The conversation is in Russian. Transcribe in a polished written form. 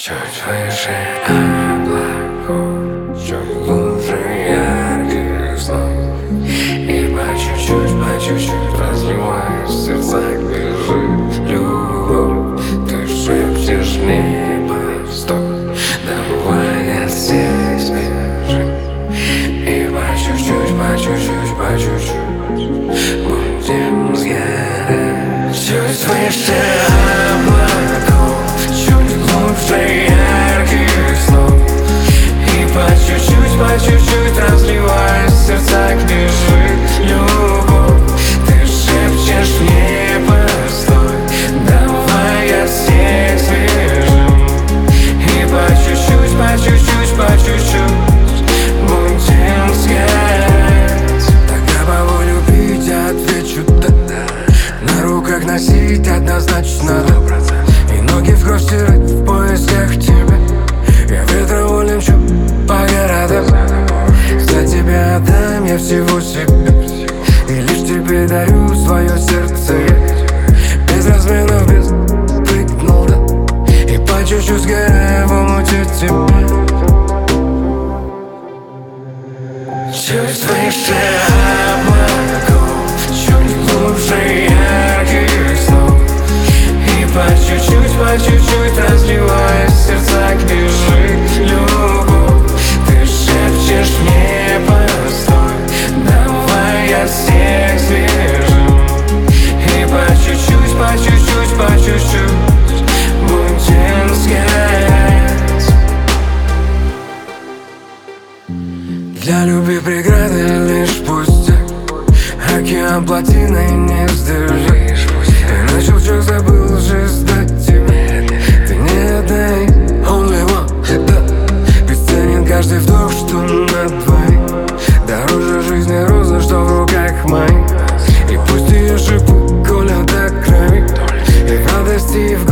Чуть выше облаков, чуть глубже ярких снов. И по чуть-чуть разливаясь в сердцах бежит любовь. Ты шепчешь мне постой, давай от всех сбежим. И по чуть-чуть будем сгорать. Чуть выше облаков, чуть глубже ярких снов. И по чуть-чуть разливаясь в сердцах бежит любовь. Ты шепчешь мне постой, давай от всех свежим. И по чуть-чуть будем сгорать. Тогда по воле любить я отвечу да. На руках носить однозначно да. И ноги в кровь стирать в поисках тебя. Я ветрову лечу по городам. За тебя отдам я всего себя. И лишь тебе дарю свое сердце я. Без разменов, без прыгнул да. И по чуть-чуть сгораю в омуте тебя. Чуть выше облаков, чуть глубже ярких снов. И по чуть-чуть разливаясь в сердцах бежит любовь. Ты шепчешь мне постой, давай от всех свежим. И по чуть-чуть будем сгорать. Для любви преграды лишь пустяк. Океан плотиной не сдержишь. Ты начал чё, забыл жизнь дать тебе. Ты не одна, only one, да. Бесценен каждый вдох, что на двоих. Дороже жизни роза, что в руках моих. И пусть ее шипы колят до крови. И в радости, и в